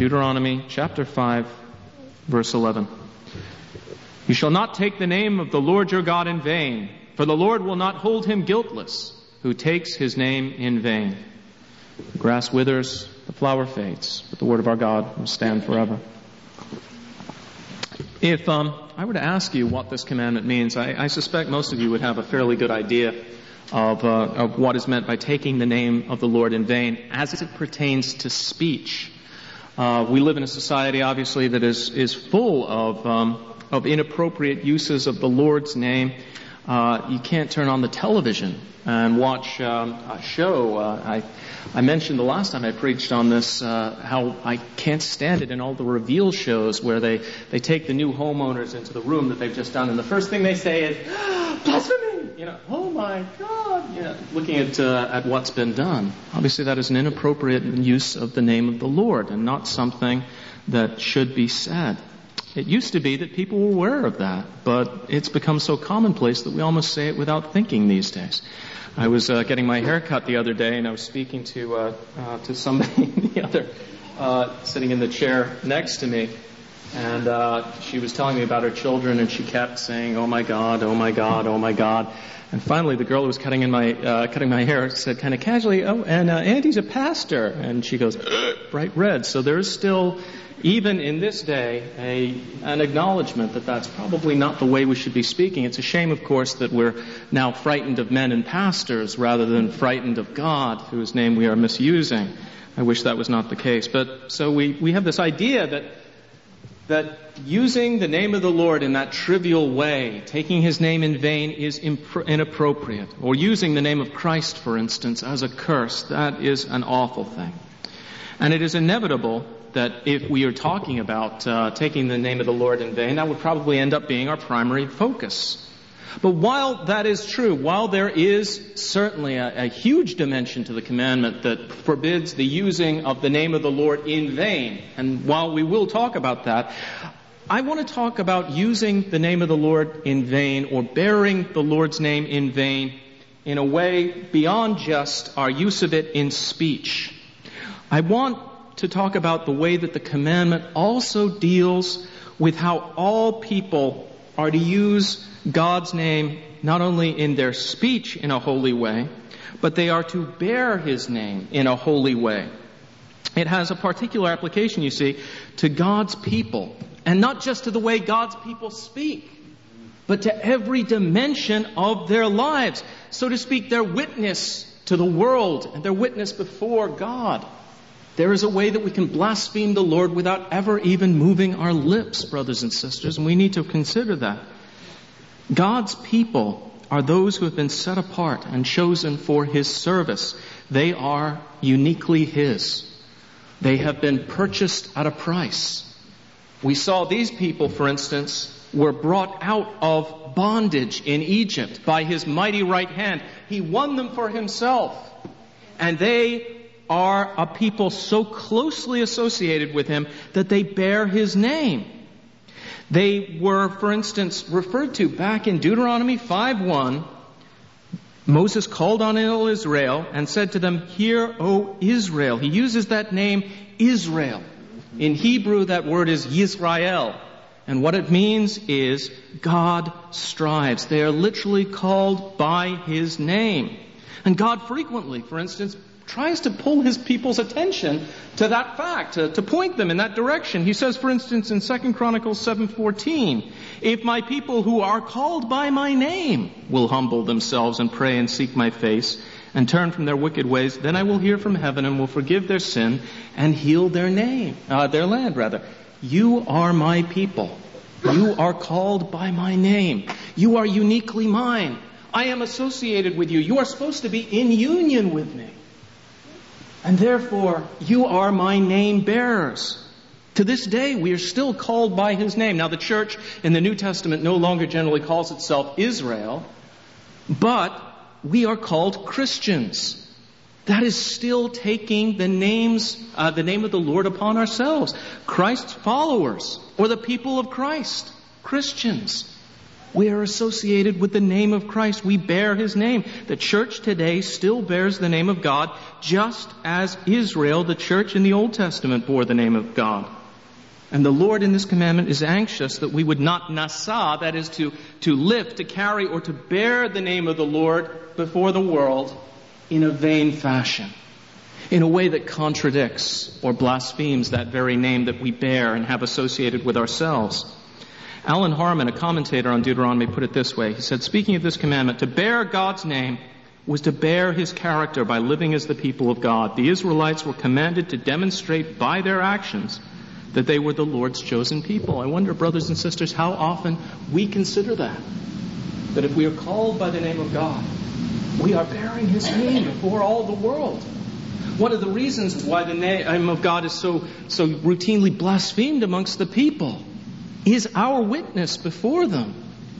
Deuteronomy chapter 5, verse 11. You shall not take the name of the Lord your God in vain, for the Lord will not hold him guiltless who takes his name in vain. The grass withers, the flower fades, but the word of our God will stand forever. If I were to ask you what this commandment means, I suspect most of you would have a fairly good idea of what is meant by taking the name of the Lord in vain as it pertains to speech. We live in a society, obviously, that is full of inappropriate uses of the Lord's name. You can't turn on the television and watch a show. I mentioned the last time I preached on this how I can't stand it in all the reveal shows where they take the new homeowners into the room that they've just done, and the first thing they say is, blasphemy! Oh my God! Looking at what's been done. Obviously that is an inappropriate use of the name of the Lord and not something that should be said. It used to be that people were aware of that, but it's become so commonplace that we almost say it without thinking these days. I was getting my hair cut the other day, and I was speaking to somebody the other sitting in the chair next to me, and she was telling me about her children, and she kept saying, "Oh my God, oh my God, oh my God." And finally, the girl who was cutting my hair said kind of casually, "Oh, and Andy's a pastor," and she goes bright red. So there is still, even in this day, an acknowledgement that that's probably not the way we should be speaking. It's a shame, of course, that we're now frightened of men and pastors rather than frightened of God, whose name we are misusing. I wish that was not the case. But so we have this idea that using the name of the Lord in that trivial way, taking his name in vain, is inappropriate. Or using the name of Christ, for instance, as a curse, that is an awful thing. And it is inevitable that if we are talking about taking the name of the Lord in vain, that would probably end up being our primary focus. But while that is true, while there is certainly a huge dimension to the commandment that forbids the using of the name of the Lord in vain, and while we will talk about that, I want to talk about using the name of the Lord in vain, or bearing the Lord's name in vain, in a way beyond just our use of it in speech. I want to talk about the way that the commandment also deals with how all people are to use God's name not only in their speech in a holy way, but they are to bear his name in a holy way. It has a particular application, you see, to God's people, and not just to the way God's people speak, but to every dimension of their lives. So to speak, their witness to the world and their witness before God. There is a way that we can blaspheme the Lord without ever even moving our lips, brothers and sisters, and we need to consider that. God's people are those who have been set apart and chosen for his service. They are uniquely his. They have been purchased at a price. We saw these people, for instance, were brought out of bondage in Egypt by his mighty right hand. He won them for himself. And they are a people so closely associated with him that they bear his name. They were, for instance, referred to back in Deuteronomy 5:1. Moses called on Israel and said to them, "Hear, O Israel." He uses that name, Israel. In Hebrew, that word is Yisrael. And what it means is God strives. They are literally called by his name. And God frequently, for instance, tries to pull his people's attention to that fact, to point them in that direction. He says, for instance, in 2 Chronicles 7:14, "If my people who are called by my name will humble themselves and pray and seek my face and turn from their wicked ways, then I will hear from heaven and will forgive their sin and heal their land. You are my people. You are called by my name. You are uniquely mine. I am associated with you. You are supposed to be in union with me. And therefore, you are my name bearers." To this day, we are still called by his name. Now, the church in the New Testament no longer generally calls itself Israel, but we are called Christians. That is still taking the name of the Lord upon ourselves. Christ's followers, or the people of Christ, Christians. We are associated with the name of Christ. We bear His name. The church today still bears the name of God, just as Israel, the church in the Old Testament, bore the name of God. And the Lord in this commandment is anxious that we would not nasa, that is to lift, to carry, or to bear the name of the Lord before the world in a vain fashion, in a way that contradicts or blasphemes that very name that we bear and have associated with ourselves. Alan Harmon, a commentator on Deuteronomy, put it this way. He said, speaking of this commandment, to bear God's name was to bear His character by living as the people of God. The Israelites were commanded to demonstrate by their actions that they were the Lord's chosen people. I wonder, brothers and sisters, how often we consider that if we are called by the name of God, we are bearing His name before all the world. One of the reasons why the name of God is so routinely blasphemed amongst the people is our witness before them.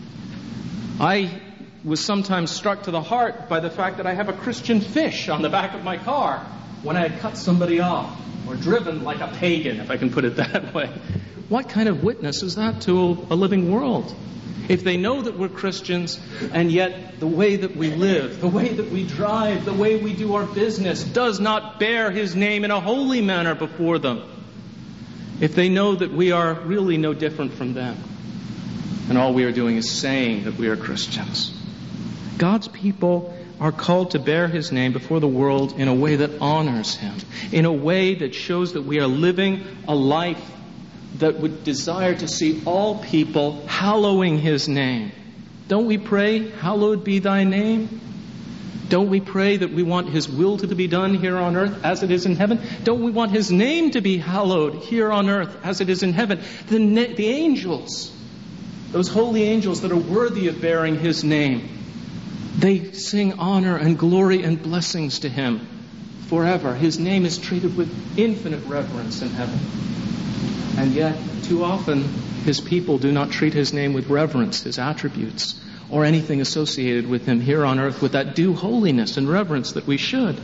I was sometimes struck to the heart by the fact that I have a Christian fish on the back of my car when I had cut somebody off or driven like a pagan, if I can put it that way. What kind of witness is that to a living world? If they know that we're Christians, and yet the way that we live, the way that we drive, the way we do our business does not bear His name in a holy manner before them. If they know that we are really no different from them, and all we are doing is saying that we are Christians. God's people are called to bear His name before the world in a way that honors Him, in a way that shows that we are living a life that would desire to see all people hallowing His name. Don't we pray, hallowed be Thy name? Don't we pray that we want His will to be done here on earth as it is in heaven? Don't we want His name to be hallowed here on earth as it is in heaven? The angels, those holy angels that are worthy of bearing His name, they sing honor and glory and blessings to Him forever. His name is treated with infinite reverence in heaven. And yet, too often, His people do not treat His name with reverence, His attributes, or anything associated with Him here on earth with that due holiness and reverence that we should.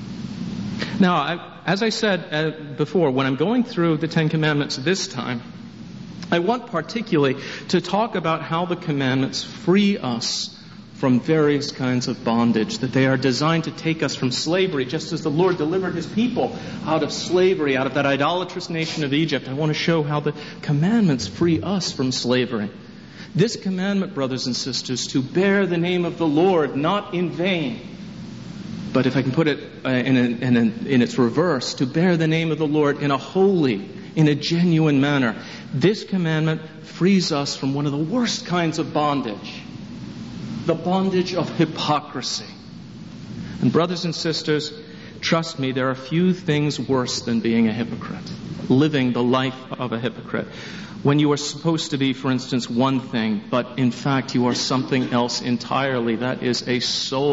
Now, as I said before, when I'm going through the Ten Commandments this time, I want particularly to talk about how the commandments free us from various kinds of bondage, that they are designed to take us from slavery, just as the Lord delivered His people out of slavery, out of that idolatrous nation of Egypt. I want to show how the commandments free us from slavery. This commandment, brothers and sisters, to bear the name of the Lord, not in vain, but if I can put it in its reverse, to bear the name of the Lord in a holy, in a genuine manner. This commandment frees us from one of the worst kinds of bondage, the bondage of hypocrisy. And brothers and sisters, trust me, there are few things worse than being a hypocrite, living the life of a hypocrite. When you are supposed to be, for instance, one thing, but in fact you are something else entirely. That is a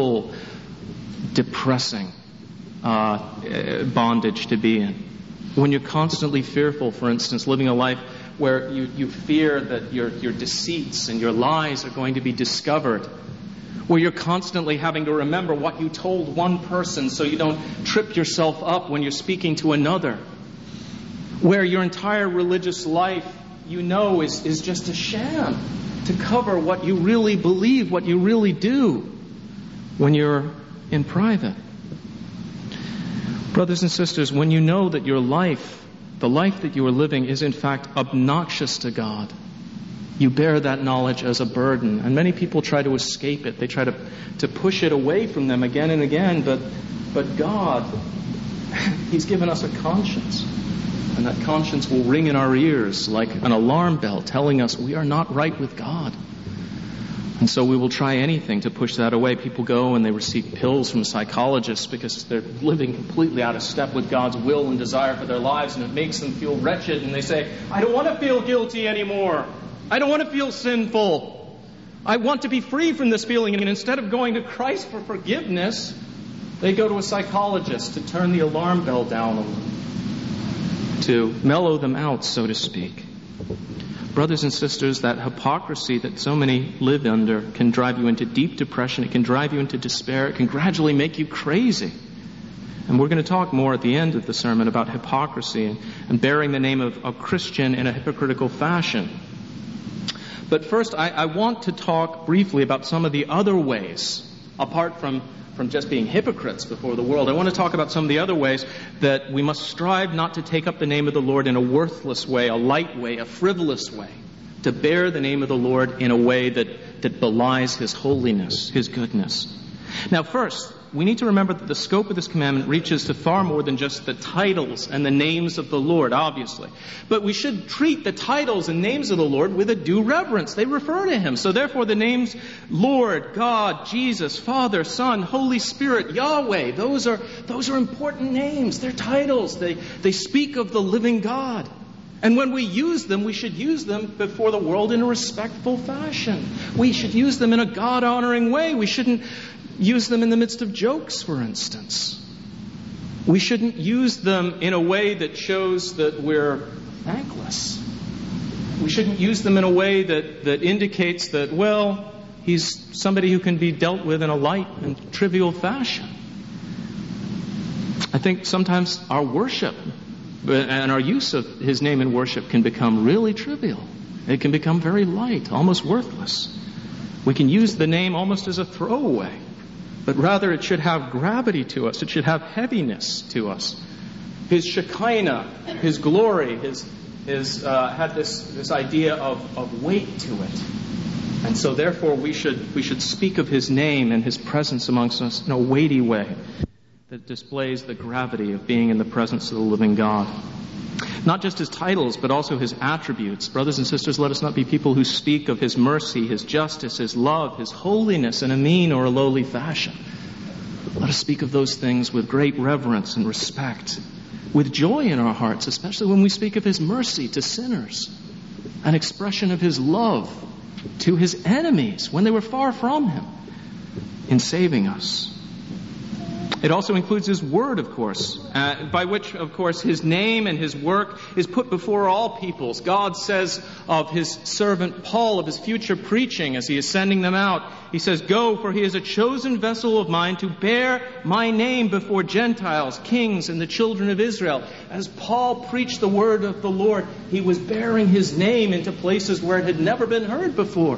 soul-depressing bondage to be in. When you're constantly fearful, for instance, living a life where you fear that your deceits and your lies are going to be discovered, where you're constantly having to remember what you told one person so you don't trip yourself up when you're speaking to another, where your entire religious life, you know, is just a sham to cover what you really believe, what you really do when you're in private. Brothers and sisters, when you know that your life, the life that you are living, is in fact obnoxious to God, you bear that knowledge as a burden. And many people try to escape it. They try to push it away from them again and again. But God, He's given us a conscience. And that conscience will ring in our ears like an alarm bell telling us we are not right with God. And so we will try anything to push that away. People go and they receive pills from psychologists because they're living completely out of step with God's will and desire for their lives, and it makes them feel wretched. And they say, I don't want to feel guilty anymore. I don't want to feel sinful. I want to be free from this feeling. And instead of going to Christ for forgiveness, they go to a psychologist to turn the alarm bell down a little, to mellow them out, so to speak. Brothers and sisters, that hypocrisy that so many live under can drive you into deep depression. It can drive you into despair. It can gradually make you crazy. And we're going to talk more at the end of the sermon about hypocrisy and bearing the name of Christian in a hypocritical fashion. But first, I want to talk briefly about some of the other ways, apart from just being hypocrites before the world. I want to talk about some of the other ways that we must strive not to take up the name of the Lord in a worthless way, a light way, a frivolous way, to bear the name of the Lord in a way that belies His holiness, His goodness. Now, first, we need to remember that the scope of this commandment reaches to far more than just the titles and the names of the Lord, obviously. But we should treat the titles and names of the Lord with a due reverence. They refer to Him. So therefore, the names Lord, God, Jesus, Father, Son, Holy Spirit, Yahweh, those are important names. They're titles. They speak of the living God. And when we use them, we should use them before the world in a respectful fashion. We should use them in a God-honoring way. We shouldn't use them in the midst of jokes, for instance. We shouldn't use them in a way that shows that we're thankless. We shouldn't use them in a way that indicates that, well, He's somebody who can be dealt with in a light and trivial fashion. I think sometimes our worship and our use of His name in worship can become really trivial. It can become very light, almost worthless. We can use the name almost as a throwaway. But rather it should have gravity to us. It should have heaviness to us. His Shekinah, His glory, had this idea of weight to it. And so therefore we should speak of His name and His presence amongst us in a weighty way that displays the gravity of being in the presence of the living God. Not just His titles, but also His attributes. Brothers and sisters, let us not be people who speak of His mercy, His justice, His love, His holiness in a mean or a lowly fashion. Let us speak of those things with great reverence and respect, with joy in our hearts, especially when we speak of His mercy to sinners, an expression of His love to His enemies when they were far from Him in saving us. It also includes His word, of course, by which, of course, His name and His work is put before all peoples. God says of His servant Paul, of his future preaching as he is sending them out, He says, "Go, for he is a chosen vessel of mine to bear my name before Gentiles, kings, and the children of Israel." As Paul preached the word of the Lord, he was bearing His name into places where it had never been heard before.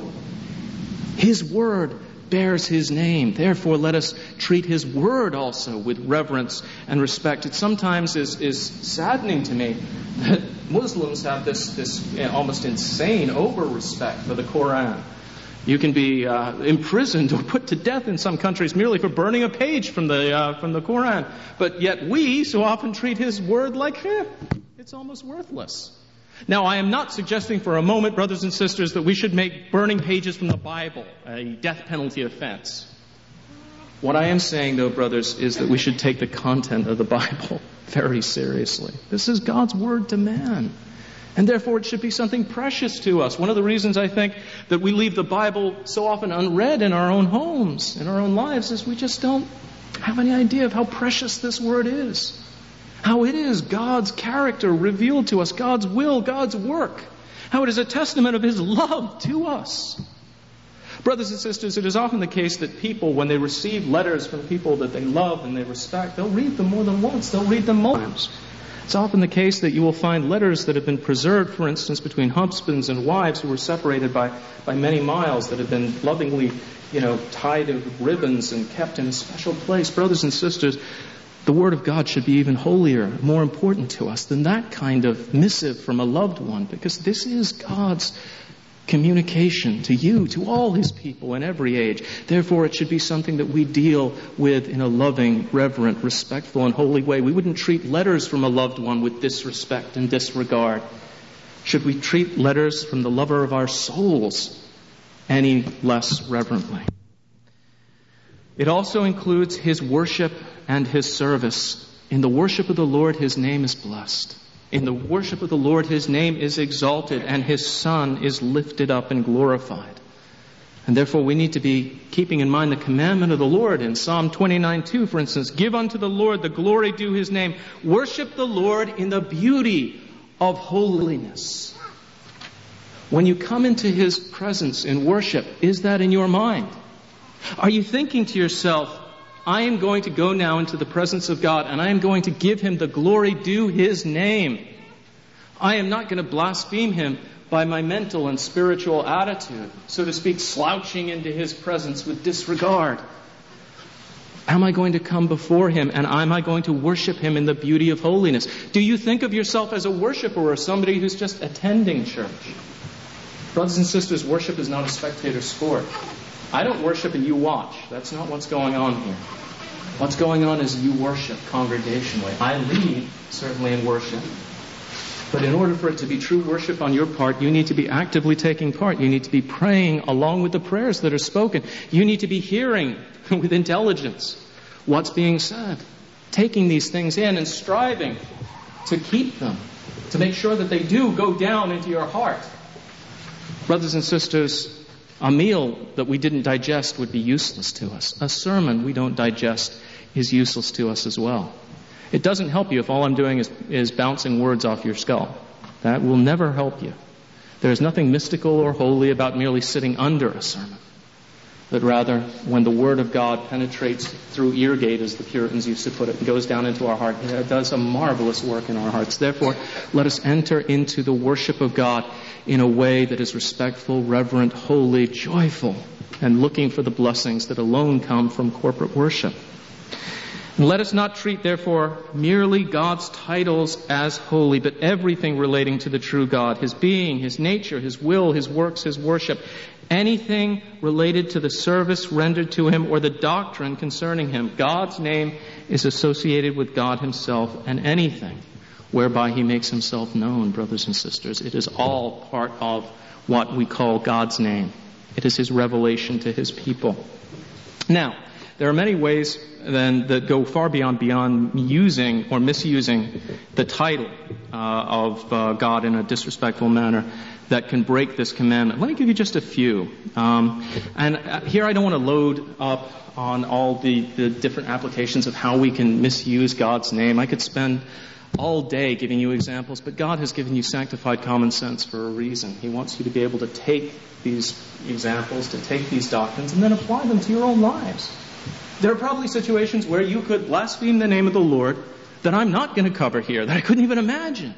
His word bears His name. Therefore, let us treat His word also with reverence and respect. It sometimes is saddening to me that Muslims have this almost insane over-respect for the Quran. You can be imprisoned or put to death in some countries merely for burning a page from the Quran. But yet we so often treat His word like, it's almost worthless. Now, I am not suggesting for a moment, brothers and sisters, that we should make burning pages from the Bible a death penalty offense. What I am saying, though, brothers, is that we should take the content of the Bible very seriously. This is God's word to man. And therefore, it should be something precious to us. One of the reasons I think that we leave the Bible so often unread in our own homes, in our own lives, is we just don't have any idea of how precious this word is. How it is God's character revealed to us, God's will, God's work. How it is a testament of His love to us. Brothers and sisters, it is often the case that people, when they receive letters from people that they love and they respect, they'll read them more than once. They'll read them multiple times. It's often the case that you will find letters that have been preserved, for instance, between husbands and wives who were separated by many miles, that have been lovingly, tied with ribbons and kept in a special place. Brothers and sisters, the Word of God should be even holier, more important to us than that kind of missive from a loved one, because this is God's communication to you, to all His people in every age. Therefore, it should be something that we deal with in a loving, reverent, respectful, and holy way. We wouldn't treat letters from a loved one with disrespect and disregard. Should we treat letters from the lover of our souls any less reverently? It also includes His worship and His service. In the worship of the Lord, His name is blessed. In the worship of the Lord, His name is exalted, and His Son is lifted up and glorified. And therefore, we need to be keeping in mind the commandment of the Lord. In Psalm 29:2, for instance, "Give unto the Lord the glory due His name. Worship the Lord in the beauty of holiness." When you come into His presence in worship, is that in your mind? Are you thinking to yourself, I am going to go now into the presence of God and I am going to give Him the glory due His name. I am not going to blaspheme Him by my mental and spiritual attitude, so to speak, slouching into His presence with disregard? Am I going to come before Him and am I going to worship Him in the beauty of holiness? Do you think of yourself as a worshiper or somebody who's just attending church? Brothers and sisters, worship is not a spectator sport. I don't worship and you watch. That's not what's going on here. What's going on is you worship congregationally. I lead, certainly, in worship. But in order for it to be true worship on your part, you need to be actively taking part. You need to be praying along with the prayers that are spoken. You need to be hearing with intelligence what's being said, taking these things in and striving to keep them, to make sure that they do go down into your heart. Brothers and sisters, a meal that we didn't digest would be useless to us. A sermon we don't digest is useless to us as well. It doesn't help you if all I'm doing is bouncing words off your skull. That will never help you. There is nothing mystical or holy about merely sitting under a sermon. But rather, when the Word of God penetrates through ear gate, as the Puritans used to put it, and goes down into our heart, it does a marvelous work in our hearts. Therefore, let us enter into the worship of God in a way that is respectful, reverent, holy, joyful, and looking for the blessings that alone come from corporate worship. And let us not treat, therefore, merely God's titles as holy, but everything relating to the true God, His being, His nature, His will, His works, His worship, anything related to the service rendered to Him or the doctrine concerning Him. God's name is associated with God Himself, and anything whereby He makes Himself known, brothers and sisters. It is all part of what we call God's name. It is His revelation to His people. Now, there are many ways then that go far beyond using or misusing the title of God in a disrespectful manner that can break this commandment. Let me give you just a few. And here I don't want to load up on all the different applications of how we can misuse God's name. I could spend all day giving you examples, but God has given you sanctified common sense for a reason. He wants you to be able to take these examples, to take these doctrines, and then apply them to your own lives. There are probably situations where you could blaspheme the name of the Lord that I'm not going to cover here, that I couldn't even imagine.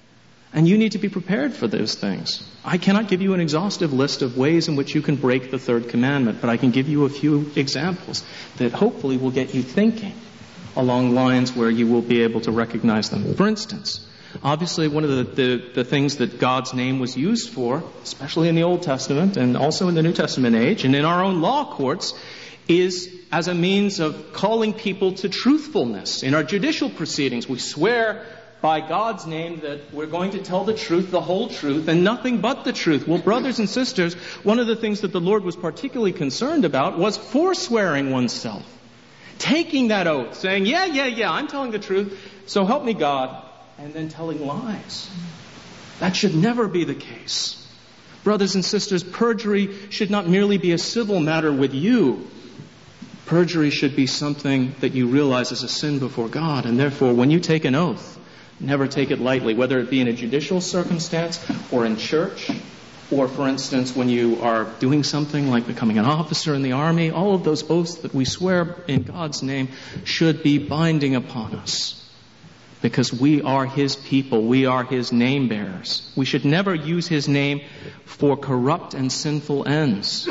And you need to be prepared for those things. I cannot give you an exhaustive list of ways in which you can break the third commandment, but I can give you a few examples that hopefully will get you thinking along lines where you will be able to recognize them. For instance, obviously one of the things that God's name was used for, especially in the Old Testament and also in the New Testament age and in our own law courts, is as a means of calling people to truthfulness. In our judicial proceedings, we swear by God's name that we're going to tell the truth, the whole truth, and nothing but the truth. Well, brothers and sisters, one of the things that the Lord was particularly concerned about was forswearing oneself. Taking that oath, saying, yeah, I'm telling the truth, so help me God, and then telling lies. That should never be the case. Brothers and sisters, perjury should not merely be a civil matter with you. Perjury should be something that you realize is a sin before God, and therefore when you take an oath, never take it lightly, whether it be in a judicial circumstance or in church, or for instance when you are doing something like becoming an officer in the army. All of those oaths that we swear in God's name should be binding upon us, because we are His people, we are His name bearers. We should never use His name for corrupt and sinful ends.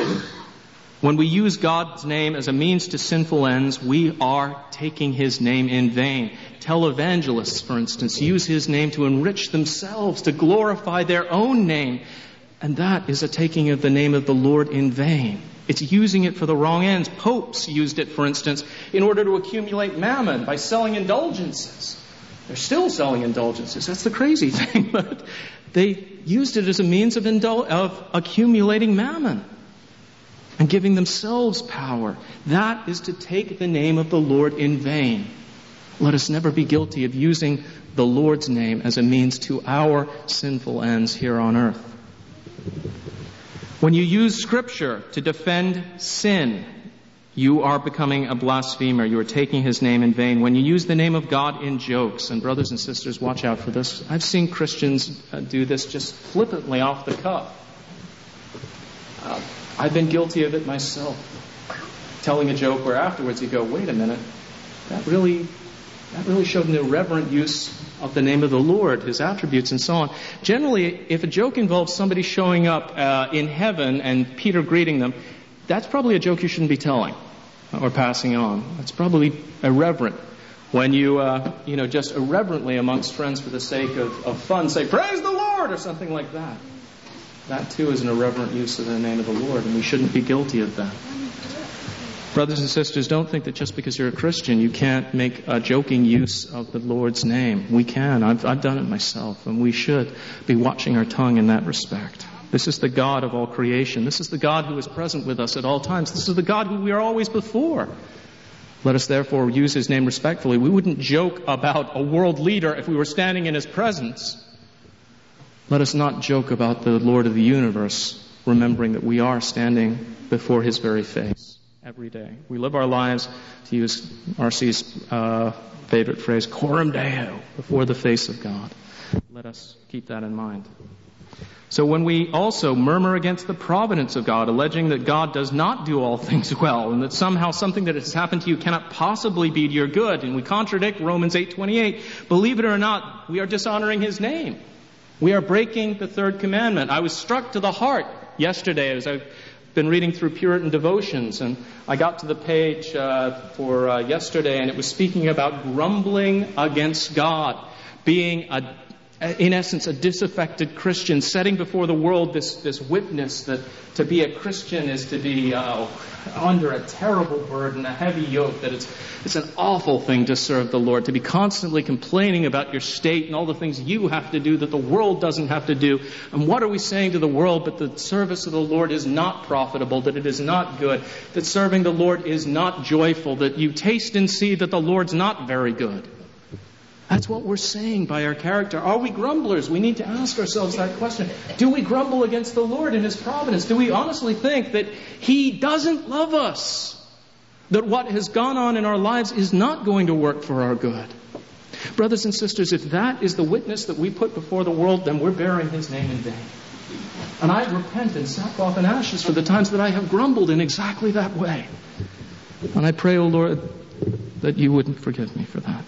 When we use God's name as a means to sinful ends, we are taking His name in vain. Televangelists, for instance, use His name to enrich themselves, to glorify their own name. And that is a taking of the name of the Lord in vain. It's using it for the wrong ends. Popes used it, for instance, in order to accumulate mammon by selling indulgences. They're still selling indulgences. That's the crazy thing. But they used it as a means of accumulating mammon and giving themselves power. That is to take the name of the Lord in vain. Let us never be guilty of using the Lord's name as a means to our sinful ends here on earth. When you use Scripture to defend sin, you are becoming a blasphemer. You are taking His name in vain. When you use the name of God in jokes, and brothers and sisters, watch out for this. I've seen Christians do this just flippantly off the cuff. I've been guilty of it myself. Telling a joke where afterwards you go, wait a minute, that really that really showed an irreverent use of the name of the Lord, His attributes, and so on. Generally, if a joke involves somebody showing up in heaven and Peter greeting them, that's probably a joke you shouldn't be telling or passing on. It's probably irreverent. When you, just irreverently amongst friends for the sake of fun, say, "Praise the Lord," or something like that. That too is an irreverent use of the name of the Lord, and we shouldn't be guilty of that. Brothers and sisters, don't think that just because you're a Christian, you can't make a joking use of the Lord's name. We can. I've done it myself, and we should be watching our tongue in that respect. This is the God of all creation. This is the God who is present with us at all times. This is the God who we are always before. Let us therefore use His name respectfully. We wouldn't joke about a world leader if we were standing in His presence. Let us not joke about the Lord of the universe, remembering that we are standing before His very face every day. We live our lives, to use R.C.'s favorite phrase, coram Deo, before the face of God. Let us keep that in mind. So when we also murmur against the providence of God, alleging that God does not do all things well, and that somehow something that has happened to you cannot possibly be to your good, and we contradict Romans 8:28, believe it or not, we are dishonoring His name. We are breaking the third commandment. I was struck to the heart yesterday as I've been reading through Puritan devotions, and I got to the page for yesterday, and it was speaking about grumbling against God, being in essence, a disaffected Christian, setting before the world this witness that to be a Christian is to be under a terrible burden, a heavy yoke, that it's an awful thing to serve the Lord, to be constantly complaining about your state and all the things you have to do that the world doesn't have to do. And what are we saying to the world? But the service of the Lord is not profitable, that it is not good, that serving the Lord is not joyful, that you taste and see that the Lord's not very good. That's what we're saying by our character. Are we grumblers? We need to ask ourselves that question. Do we grumble against the Lord in His providence? Do we honestly think that He doesn't love us? That what has gone on in our lives is not going to work for our good? Brothers and sisters, if that is the witness that we put before the world, then we're bearing His name in vain. And I repent in sackcloth and ashes for the times that I have grumbled in exactly that way. And I pray, O Lord, that You wouldn't forgive me for that.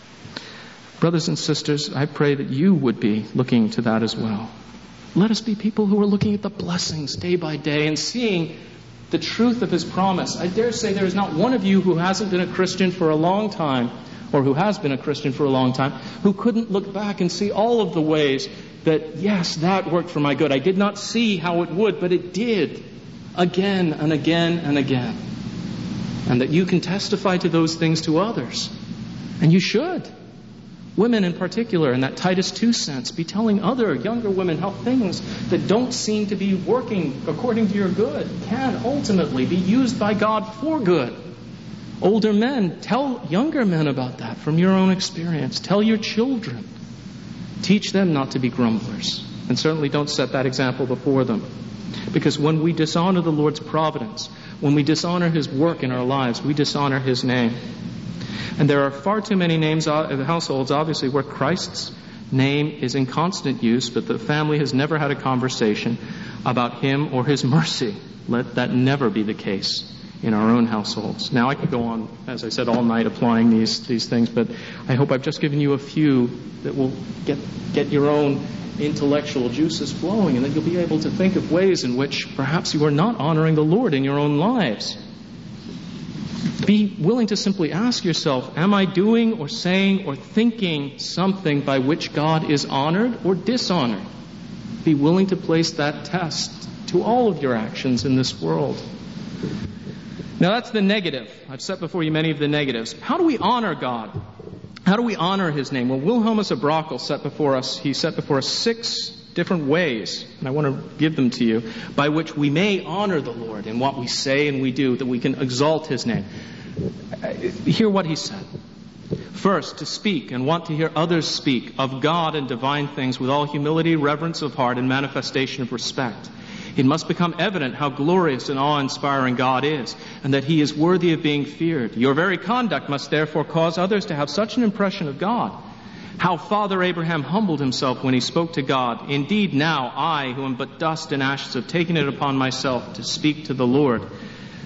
Brothers and sisters, I pray that you would be looking to that as well. Let us be people who are looking at the blessings day by day and seeing the truth of His promise. I dare say there is not one of you who hasn't been a Christian for a long time, or who has been a Christian for a long time, who couldn't look back and see all of the ways that, yes, that worked for my good. I did not see how it would, but it did, again and again and again. And that you can testify to those things to others. And you should. Women in particular, in that Titus 2 sense, be telling other younger women how things that don't seem to be working according to your good can ultimately be used by God for good. Older men, tell younger men about that from your own experience. Tell your children. Teach them not to be grumblers. And certainly don't set that example before them. Because when we dishonor the Lord's providence, when we dishonor His work in our lives, we dishonor His name. And there are far too many names of households, obviously, where Christ's name is in constant use, but the family has never had a conversation about Him or His mercy. Let that never be the case in our own households. Now, I could go on, as I said, all night applying these things, but I hope I've just given you a few that will get your own intellectual juices flowing, and then you'll be able to think of ways in which perhaps you are not honoring the Lord in your own lives. Be willing to simply ask yourself, am I doing or saying or thinking something by which God is honored or dishonored? Be willing to place that test to all of your actions in this world. Now that's the negative. I've set before you many of the negatives. How do we honor God? How do we honor His name? Well, Wilhelmus of Brakel set before us 6 different ways, and I want to give them to you, by which we may honor the Lord in what we say and we do, that we can exalt His name. Hear what he said. First, to speak and want to hear others speak of God and divine things with all humility, reverence of heart, and manifestation of respect. It must become evident how glorious and awe-inspiring God is, and that He is worthy of being feared. Your very conduct must therefore cause others to have such an impression of God. How Father Abraham humbled himself when he spoke to God. Indeed, now I, who am but dust and ashes, have taken it upon myself to speak to the Lord.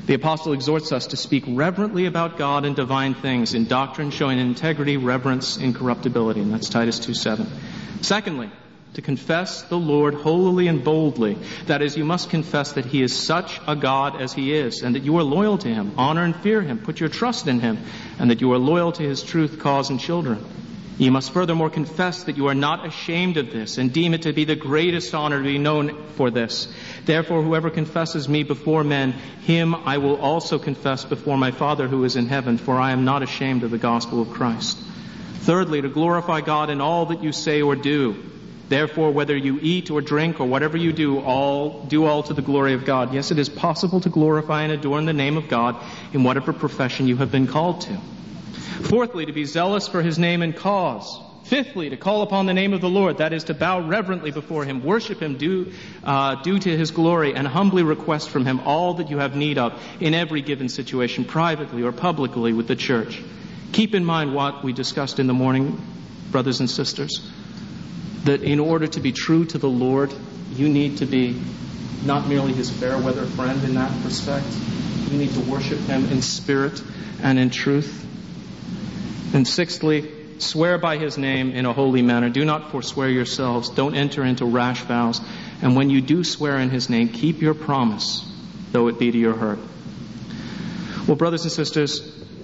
The apostle exhorts us to speak reverently about God and divine things, in doctrine showing integrity, reverence, incorruptibility. And that's Titus 2:7. Secondly, to confess the Lord holily and boldly. That is, you must confess that He is such a God as He is, and that you are loyal to Him, honor and fear Him, put your trust in Him, and that you are loyal to His truth, cause, and children. You must furthermore confess that you are not ashamed of this, and deem it to be the greatest honor to be known for this. Therefore, whoever confesses me before men, him I will also confess before my Father who is in heaven, for I am not ashamed of the gospel of Christ. Thirdly, to glorify God in all that you say or do. Therefore, whether you eat or drink or whatever you do all to the glory of God. Yes, it is possible to glorify and adorn the name of God in whatever profession you have been called to. Fourthly, to be zealous for His name and cause. Fifthly, to call upon the name of the Lord, that is, to bow reverently before Him, worship Him due to His glory, and humbly request from Him all that you have need of in every given situation, privately or publicly with the church. Keep in mind what we discussed in the morning, brothers and sisters, that in order to be true to the Lord, you need to be not merely His fair-weather friend in that respect. You need to worship Him in spirit and in truth. And sixthly, swear by His name in a holy manner. Do not forswear yourselves. Don't enter into rash vows. And when you do swear in His name, keep your promise, though it be to your hurt. Well, brothers and sisters,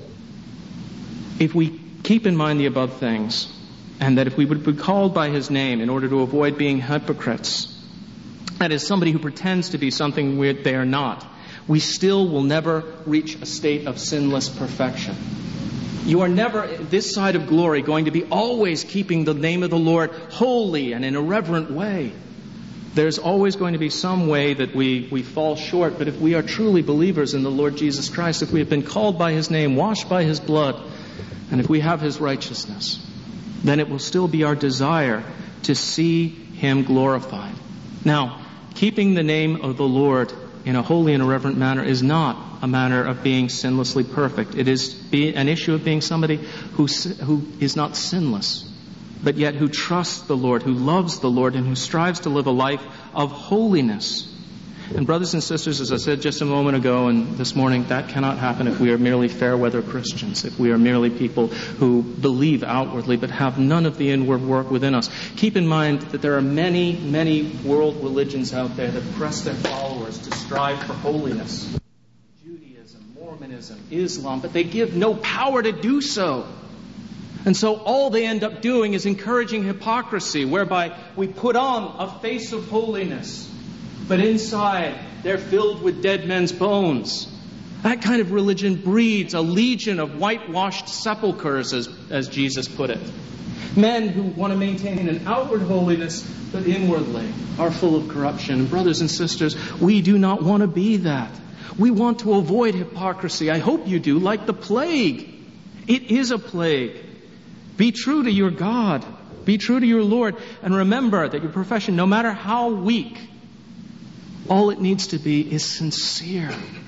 if we keep in mind the above things, and that if we would be called by His name in order to avoid being hypocrites, that is, somebody who pretends to be something they are not, we still will never reach a state of sinless perfection. You are never, this side of glory, going to be always keeping the name of the Lord holy and in a reverent way. There's always going to be some way that we fall short, but if we are truly believers in the Lord Jesus Christ, if we have been called by His name, washed by His blood, and if we have His righteousness, then it will still be our desire to see Him glorified. Now, keeping the name of the Lord in a holy and a reverent manner is not a matter of being sinlessly perfect. It is an issue of being somebody who is not sinless, but yet who trusts the Lord, who loves the Lord, and who strives to live a life of holiness. And brothers and sisters, as I said just a moment ago and this morning, that cannot happen if we are merely fair-weather Christians, if we are merely people who believe outwardly but have none of the inward work within us. Keep in mind that there are many, many world religions out there that press their followers to strive for holiness. Judaism, Mormonism, Islam, but they give no power to do so. And so all they end up doing is encouraging hypocrisy, whereby we put on a face of holiness, but inside, they're filled with dead men's bones. That kind of religion breeds a legion of whitewashed sepulchres, as Jesus put it. Men who want to maintain an outward holiness, but inwardly are full of corruption. And brothers and sisters, we do not want to be that. We want to avoid hypocrisy. I hope you do, like the plague. It is a plague. Be true to your God. Be true to your Lord. And remember that your profession, no matter how weak, all it needs to be is sincere.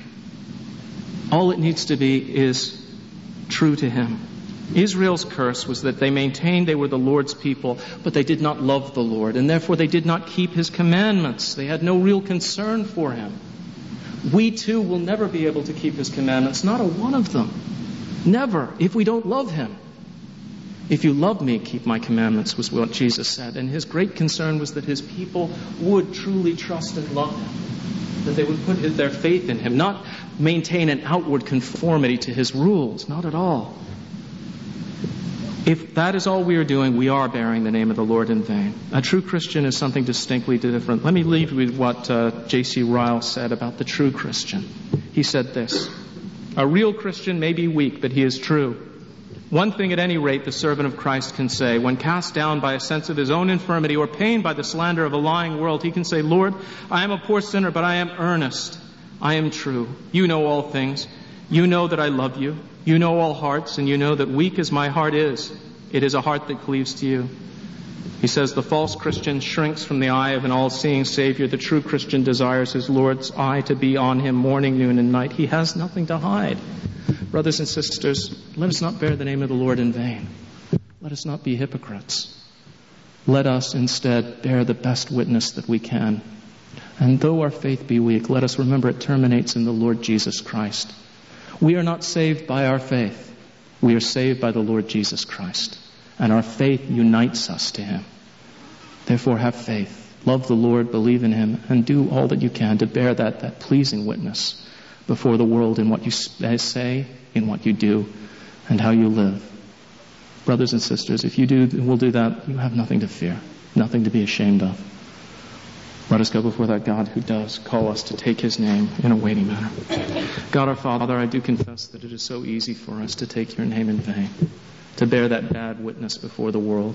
All it needs to be is true to Him. Israel's curse was that they maintained they were the Lord's people, but they did not love the Lord, and therefore they did not keep His commandments. They had no real concern for Him. We too will never be able to keep His commandments, not a one of them. Never, if we don't love Him. If you love me, keep my commandments, was what Jesus said. And His great concern was that His people would truly trust and love Him. That they would put their faith in Him, not maintain an outward conformity to His rules, not at all. If that is all we are doing, we are bearing the name of the Lord in vain. A true Christian is something distinctly different. Let me leave you with what J.C. Ryle said about the true Christian. He said this: a real Christian may be weak, but he is true. One thing at any rate the servant of Christ can say, when cast down by a sense of his own infirmity or pained by the slander of a lying world, he can say, Lord, I am a poor sinner, but I am earnest. I am true. You know all things. You know that I love you. You know all hearts, and you know that weak as my heart is, it is a heart that cleaves to you. He says the false Christian shrinks from the eye of an all-seeing Savior. The true Christian desires his Lord's eye to be on him morning, noon, and night. He has nothing to hide. Brothers and sisters, let us not bear the name of the Lord in vain. Let us not be hypocrites. Let us instead bear the best witness that we can And though our faith be weak, let us remember it terminates in the Lord Jesus Christ. We are not saved by our faith. We are saved by the Lord Jesus Christ. And our faith unites us to Him. Therefore, have faith. Love the Lord, believe in Him, and do all that you can to bear that pleasing witness before the world in what you say, in what you do, and how you live. Brothers and sisters, if you will do that, you have nothing to fear, nothing to be ashamed of. Let us go before that God who does call us to take His name in a weighty manner. God our Father, I do confess that it is so easy for us to take Your name in vain, to bear that bad witness before the world.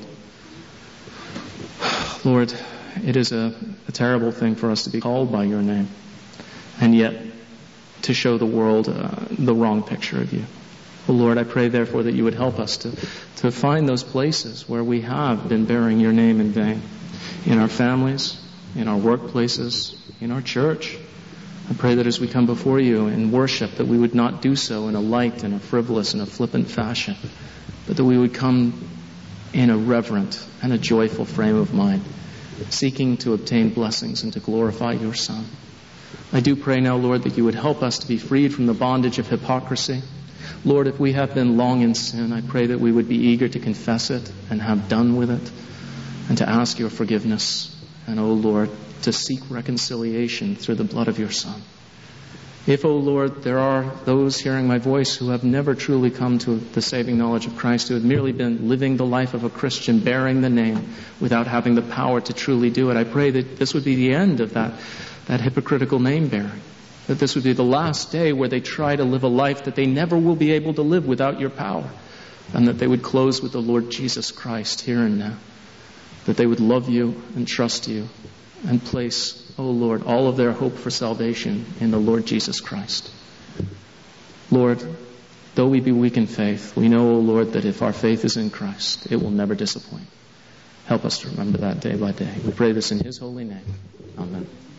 Lord, it is a terrible thing for us to be called by Your name, and yet to show the world the wrong picture of You. Oh Lord, I pray therefore that You would help us to find those places where we have been bearing Your name in vain, in our families, in our workplaces, in our church. I pray that as we come before You in worship, that we would not do so in a light and a frivolous and a flippant fashion, but that we would come in a reverent and a joyful frame of mind, seeking to obtain blessings and to glorify Your Son. I do pray now, Lord, that You would help us to be freed from the bondage of hypocrisy. Lord, if we have been long in sin, I pray that we would be eager to confess it and have done with it, and to ask Your forgiveness. And, O Lord, to seek reconciliation through the blood of Your Son. If, O Lord, there are those hearing my voice who have never truly come to the saving knowledge of Christ, who have merely been living the life of a Christian, bearing the name, without having the power to truly do it, I pray that this would be the end of that hypocritical name bearing. That this would be the last day where they try to live a life that they never will be able to live without Your power. And that they would close with the Lord Jesus Christ here and now. That they would love You and trust You and place, O Lord, all of their hope for salvation in the Lord Jesus Christ. Lord, though we be weak in faith, we know, O Lord, that if our faith is in Christ, it will never disappoint. Help us to remember that day by day. We pray this in His holy name. Amen.